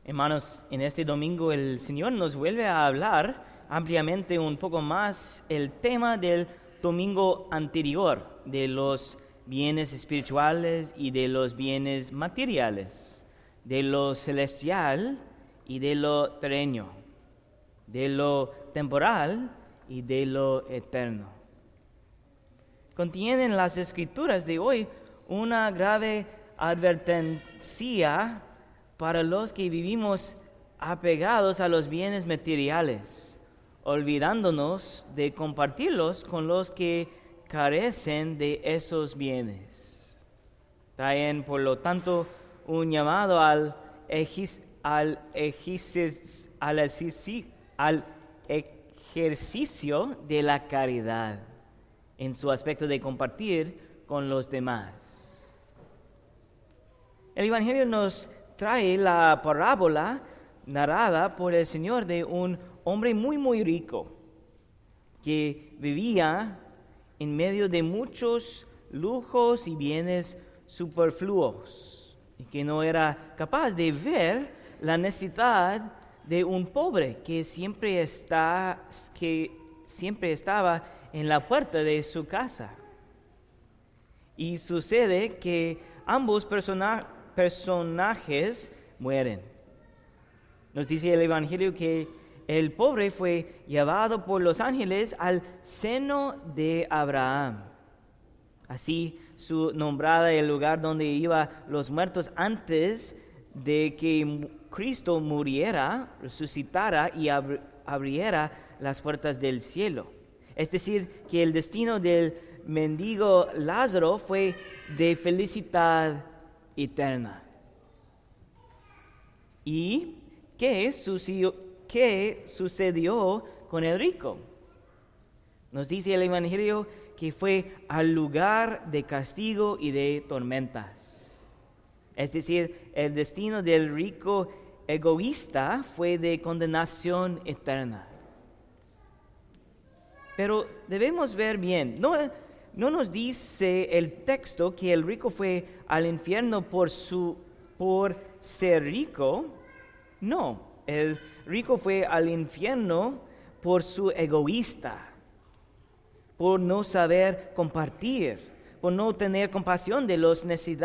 Hermanos, en este domingo el Señor nos vuelve a hablar ampliamente un poco más el tema del domingo anterior, de los bienes espirituales y de los bienes materiales, de lo celestial y de lo terreno, de lo temporal y de lo eterno. Contienen las Escrituras de hoy una grave advertencia para los que vivimos apegados a los bienes materiales, olvidándonos de compartirlos con los que carecen de esos bienes. Traen, por lo tanto, un llamado al ejercicio de la caridad en su aspecto de compartir con los demás. El Evangelio nos trae la parábola narrada por el Señor de un hombre muy rico que vivía en medio de muchos lujos y bienes superfluos y que no era capaz de ver la necesidad de un pobre que siempre estaba en la puerta de su casa. Y sucede que ambos personajes mueren. Nos dice el Evangelio que el pobre fue llevado por los ángeles al seno de Abraham. Así su nombrada el lugar donde iban los muertos antes de que Cristo muriera, resucitara y abriera las puertas del cielo. Es decir, que el destino del mendigo Lázaro fue de felicidad eterna. ¿Y qué sucedió con el rico? Nos dice el Evangelio que fue al lugar de castigo y de tormentas. Es decir, el destino del rico egoísta fue de condenación eterna. Pero debemos ver bien, no nos dice el texto que el rico fue al infierno por ser rico. No, el rico fue al infierno por su egoísta, por no saber compartir, por no tener compasión de los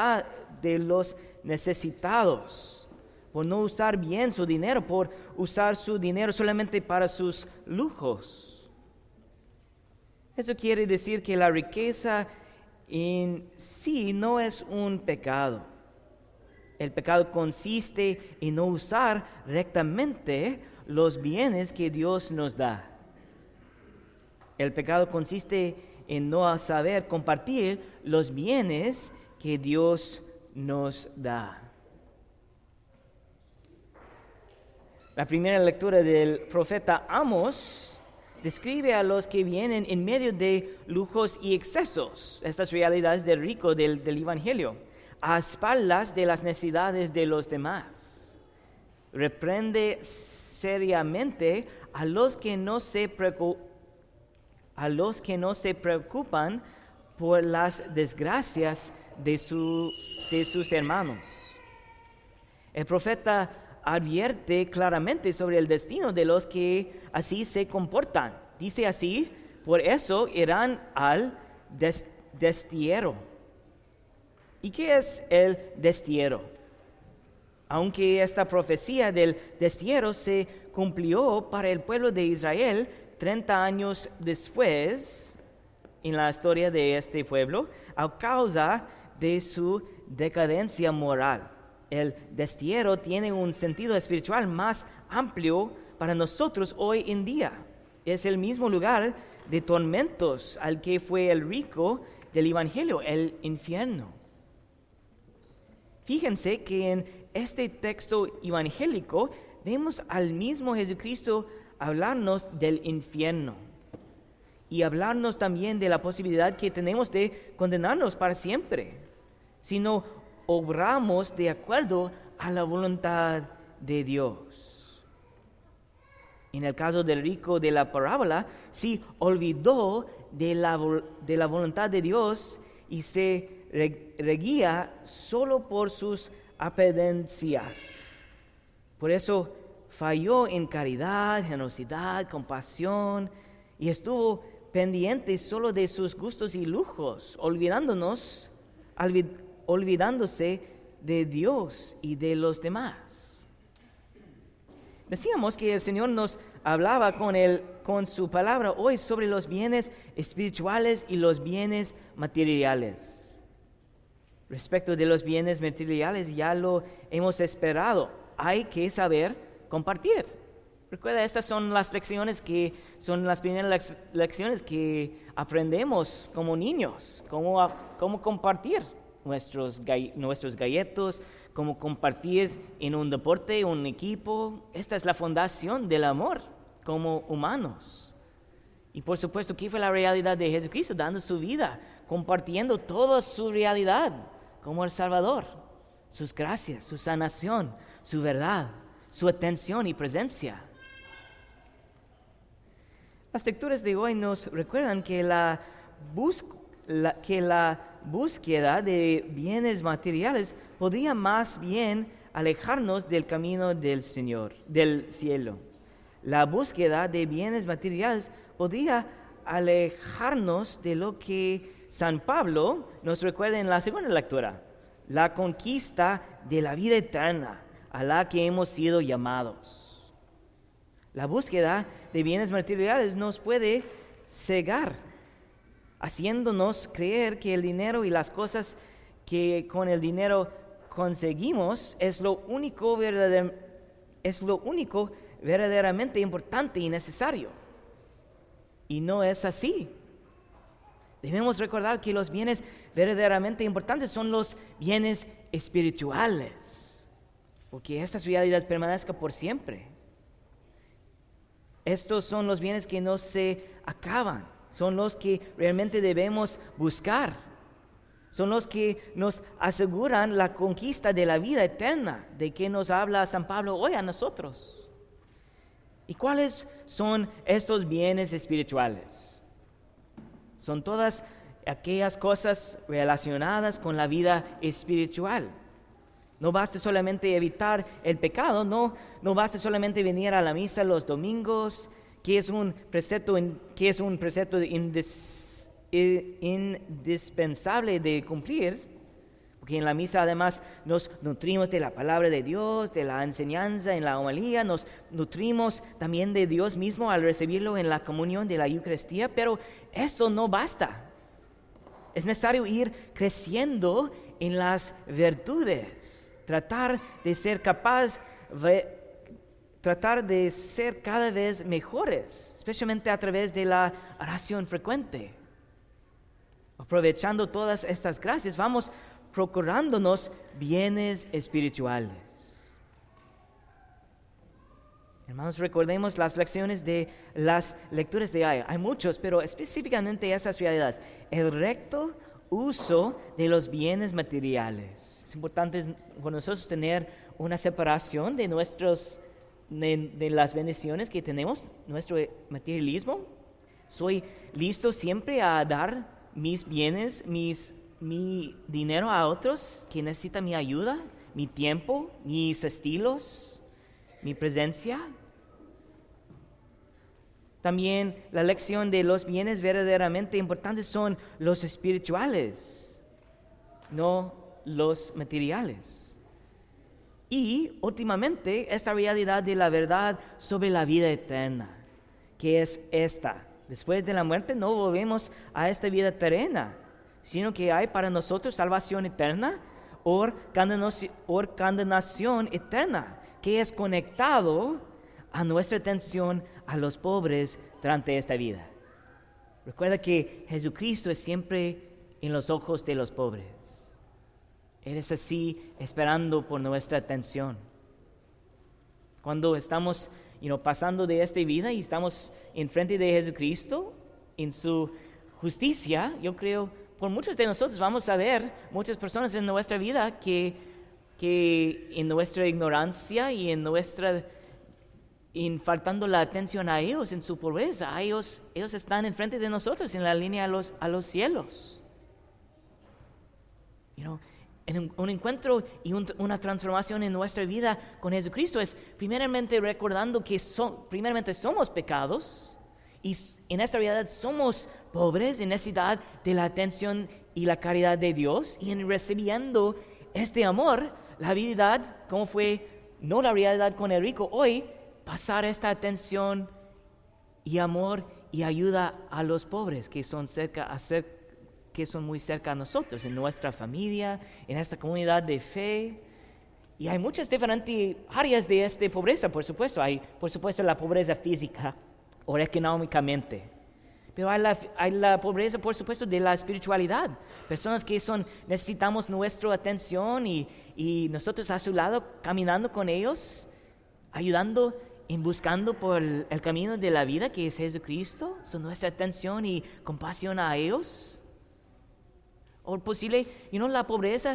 necesitados, por no usar bien su dinero, por usar su dinero solamente para sus lujos. Eso quiere decir que la riqueza en sí no es un pecado. El pecado consiste en no usar rectamente los bienes que Dios nos da. El pecado consiste en no saber compartir los bienes que Dios nos da. La primera lectura del profeta Amós describe a los que vienen en medio de lujos y excesos, estas realidades del rico del Evangelio, a espaldas de las necesidades de los demás. Reprende seriamente a los que no se preocupan por las desgracias de sus hermanos. El profeta advierte claramente sobre el destino de los que así se comportan. Dice así: por eso irán al destierro. ¿Y qué es el destierro? Aunque esta profecía del destierro se cumplió para el pueblo de Israel 30 años después en la historia de este pueblo, a causa de su decadencia moral. El destierro tiene un sentido espiritual más amplio para nosotros hoy en día. Es el mismo lugar de tormentos al que fue el rico del Evangelio, el infierno. Fíjense que en este texto evangélico vemos al mismo Jesucristo hablarnos del infierno y hablarnos también de la posibilidad que tenemos de condenarnos para siempre, si no obramos de acuerdo a la voluntad de Dios. En el caso del rico de la parábola, sí olvidó de la voluntad de Dios y se regía solo por sus apetencias. Por eso falló en caridad, generosidad, compasión y estuvo pendiente solo de sus gustos y lujos, olvidándose de Dios y de los demás. Decíamos que el Señor nos hablaba con su palabra hoy sobre los bienes espirituales y los bienes materiales. Respecto de los bienes materiales ya lo hemos esperado. Hay que saber compartir. Recuerda, estas son las lecciones que son las primeras lecciones que aprendemos como niños, cómo compartir nuestros galletos, cómo compartir en un deporte, un equipo. Esta es la fundación del amor como humanos. Y por supuesto, ¿qué fue la realidad de Jesucristo? Dando su vida, compartiendo toda su realidad como el Salvador, sus gracias, su sanación, su verdad, su atención y presencia. Las lecturas de hoy nos recuerdan que la búsqueda de bienes materiales podría más bien alejarnos del camino del Señor, del cielo. La búsqueda de bienes materiales podría alejarnos de lo que San Pablo nos recuerda en la segunda lectura, la conquista de la vida eterna a la que hemos sido llamados. La búsqueda de bienes materiales nos puede cegar, haciéndonos creer que el dinero y las cosas que con el dinero conseguimos es lo único verdaderamente importante y necesario. Y no es así. Debemos recordar que los bienes verdaderamente importantes son los bienes espirituales, porque esta realidad permanezca por siempre. Estos son los bienes que no se acaban, son los que realmente debemos buscar, son los que nos aseguran la conquista de la vida eterna, de que nos habla San Pablo hoy a nosotros. ¿Y cuáles son estos bienes espirituales? Son todas aquellas cosas relacionadas con la vida espiritual. No basta solamente evitar el pecado, no basta solamente venir a la misa los domingos, que es un precepto indispensable de cumplir, porque en la misa además nos nutrimos de la palabra de Dios, de la enseñanza en la homilía, nos nutrimos también de Dios mismo al recibirlo en la comunión de la Eucaristía, pero esto no basta. Es necesario ir creciendo en las virtudes. Tratar de ser cada vez mejores, especialmente a través de la oración frecuente. Aprovechando todas estas gracias, vamos procurándonos bienes espirituales. Hermanos, recordemos las lecciones de las lecturas de hoy. Hay muchos, pero específicamente estas realidades. El recto uso de los bienes materiales. Es importante con nosotros tener una separación de las bendiciones que tenemos, nuestro materialismo. Soy listo siempre a dar mis bienes, mi dinero a otros que necesitan mi ayuda, mi tiempo, mis estilos, mi presencia. También la lección de los bienes verdaderamente importantes son los espirituales, no los materiales. Y últimamente esta realidad de la verdad sobre la vida eterna, que es esta: después de la muerte no volvemos a esta vida terrena, sino que hay para nosotros salvación eterna o condenación eterna, que es conectado a nuestra atención a los pobres durante esta vida. Recuerda que Jesucristo es siempre en los ojos de los pobres. Él es así esperando por nuestra atención. Cuando estamos pasando de esta vida y estamos enfrente de Jesucristo en su justicia, yo creo por muchos de nosotros vamos a ver muchas personas en nuestra vida que en nuestra ignorancia y en faltando la atención a ellos en su pobreza, ellos están enfrente de nosotros en la línea a los cielos. en un encuentro y una transformación en nuestra vida con Jesucristo es primeramente recordando que primeramente somos pecados y en esta realidad somos pobres en necesidad de la atención y la caridad de Dios, y en recibiendo este amor, la habilidad, como fue no la realidad con el rico, hoy pasar esta atención y amor y ayuda a los pobres que son muy cerca a nosotros, en nuestra familia, en esta comunidad de fe. Y hay muchas diferentes áreas de esta pobreza, por supuesto. Hay, por supuesto, la pobreza física o económicamente. Pero hay la pobreza, por supuesto, de la espiritualidad. Personas que necesitamos nuestra atención y nosotros a su lado, caminando con ellos, ayudando en buscando por el camino de la vida que es Jesucristo. Son nuestra atención y compasión a ellos. O posible, la pobreza,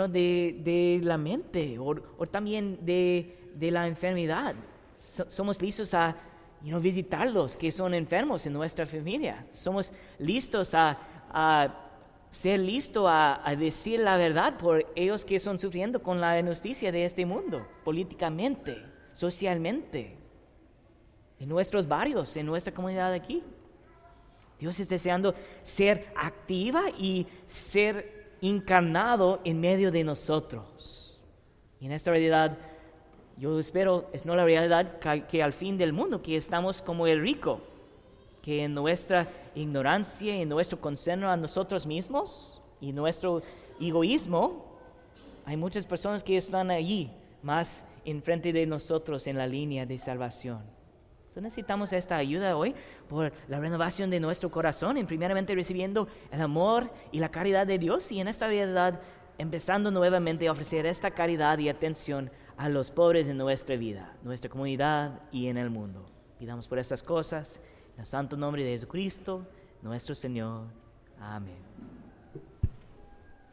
de la mente, o también de la enfermedad. Somos listos a, visitarlos que son enfermos en nuestra familia. Somos listos a ser listos a decir la verdad por ellos que están sufriendo con la injusticia de este mundo, políticamente, socialmente, en nuestros barrios, en nuestra comunidad aquí. Dios está deseando ser activa y ser encarnado en medio de nosotros. Y en esta realidad, yo espero, es no la realidad que al fin del mundo, que estamos como el rico, que en nuestra ignorancia, en nuestro concern a nosotros mismos y nuestro egoísmo, hay muchas personas que están allí, más enfrente de nosotros en la línea de salvación. Necesitamos esta ayuda hoy por la renovación de nuestro corazón, en primeramente recibiendo el amor y la caridad de Dios, y en esta realidad empezando nuevamente a ofrecer esta caridad y atención a los pobres en nuestra vida, nuestra comunidad y en el mundo. Pidamos por estas cosas en el santo nombre de Jesucristo, nuestro Señor. Amén.